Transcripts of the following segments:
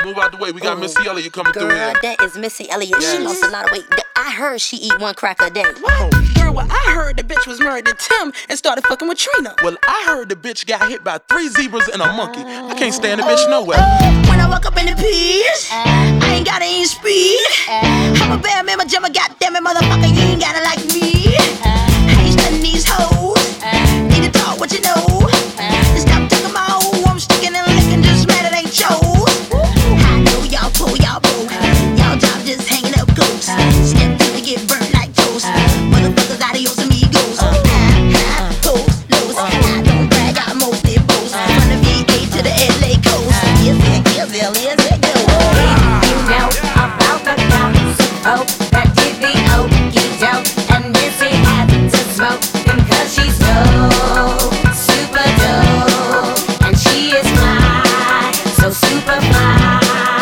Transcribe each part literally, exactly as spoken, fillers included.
move out the way. We got Ooh. Missy Elliott coming Girl, through here. Girl, that is Missy Elliott. Yes. She lost a lot of weight. I heard she eat one cracker a day. What? Girl, well, I heard the bitch was married to Tim and started fucking with Trina. Well, I heard the bitch got hit by three zebras and a monkey. I can't stand the bitch nowhere. When I woke up in the peas, I ain't gotta ain't speed. I'm a bad man, my jummer, goddamn it, motherfucker, you ain't gotta like me. I ain't studying these hoes. Need to talk what you know. Stop talking my own. I'm sticking and licking, just mad it ain't chose. I know y'all pull, y'all pull. Y'all job just hanging up ghosts. Step two to get burnt like toast. Motherfuckers, adios amigos. High, post, lows. I don't brag, I mostly boast. From the V A to the L A coast. Yes, it, yes, it, yes, it goes. You know about the cops. Oh, that did the okey doke. And Missy had to smoke because she's so super dope. And she is fly, so super fly.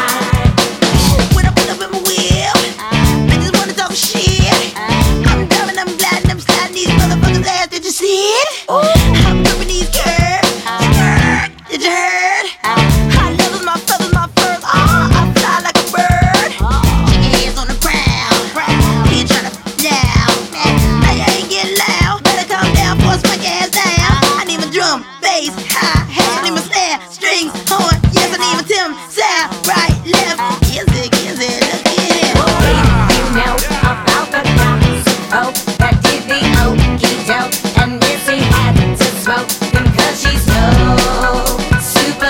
When I put up in my wheel, bitches wanna talk shit. I'm driving, I'm gliding, I'm sliding these motherfuckers' ass. Did you see it? I'm gripping these curves. Skirt, did you heard? High levels, my feathers, my furs. Ah, I fly like a bird. Shake your hands on the ground. You tryna down. Now you ain't getting loud. Better calm down before I smack your ass down. I need my drum, bass, hi, hat. I need my snare, strings, horn. Yes, I need my Tim, sound, right, left. Yes, it, yes, it, look at it. You know about the cops. Oh, that did the okey doke. And Missy had to smoke because she's so super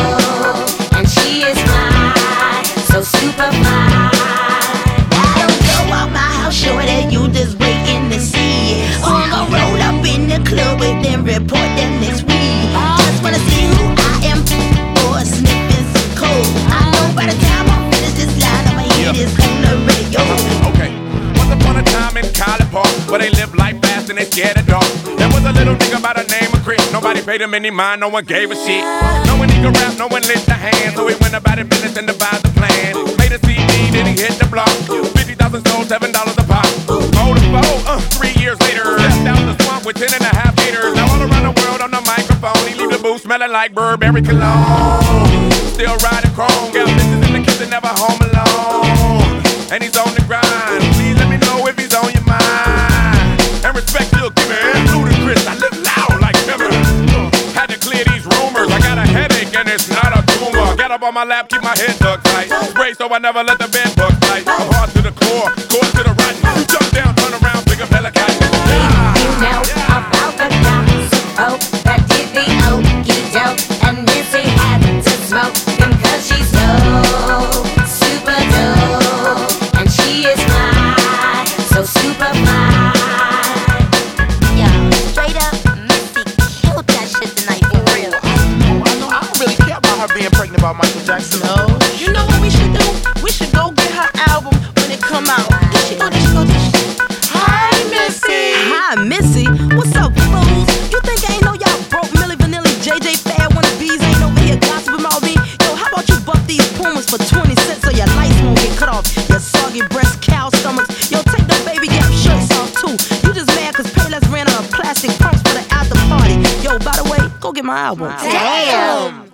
dope. And she is fly, so super fly. I don't go out my house showing that you just waiting to see it. Or I'm gonna roll up in the club with them, report them next week. Just wanna see who I am, or sniffing some cold. I know by the time I finish this line, I'ma hear this on the radio. Okay. Once upon a time in College Park, where they live life fast and they scared of dark. There was a little nigga by the name of Chris. Nobody paid him any mind, no one gave a shit. No one he could rap, no one lift a hand. So he went about his business and devised a plan. Made a C D, then he hit the block. Fifty thousand sold, seven dollars a pop. Hold a foe, uh, three years later, left out the swamp with ten and a half haters. Now all around the world on the microphone, he leave the booth smelling like Burberry cologne. Still riding chrome, got bitches in the kitchen, never home alone. And he's on the grind. Please let me know if he's on your mind. And respect you'll give me. Ludacris, I live loud like Timber. Had to clear these rumors. I got a headache and it's not a tumor. Get up on my lap, keep my head tucked tight. Spray so I never let the bed bug bite. I'm hard to the core, core to the right. You jump down, turn around, pick a pelican. You know about the cops. Oh, that did the okey doke. And Missy had to smoke because she's so super dope. And she is fly, so super fly. Yo, straight up, Missy killed that shit tonight for real. I know I don't really care about her being pregnant by Michael Jackson. No, you know what we should do? We should go get her album when it come out. There she go, there she go, there she go. Hi, Missy. Hi, Missy. What's up, fools? You think I ain't know y'all broke Milli Vanilli, J J Fad, one of bees ain't over here gossiping about me? Yo, how about you buff these Pumas for twenty cents so your lights won't get cut off? Your soggy breast, cow stomachs. Yo, take the baby gap shirts off too. You just mad cause Payless ran out of plastic pumps for the after party. Yo, by the way, go get my album. Damn.